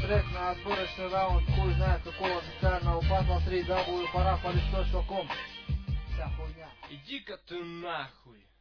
трек на отборочный раунд. Хуй знает какого официального батла 3W. Пора полистать ком. Вся хуйня. Иди-ка ты нахуй.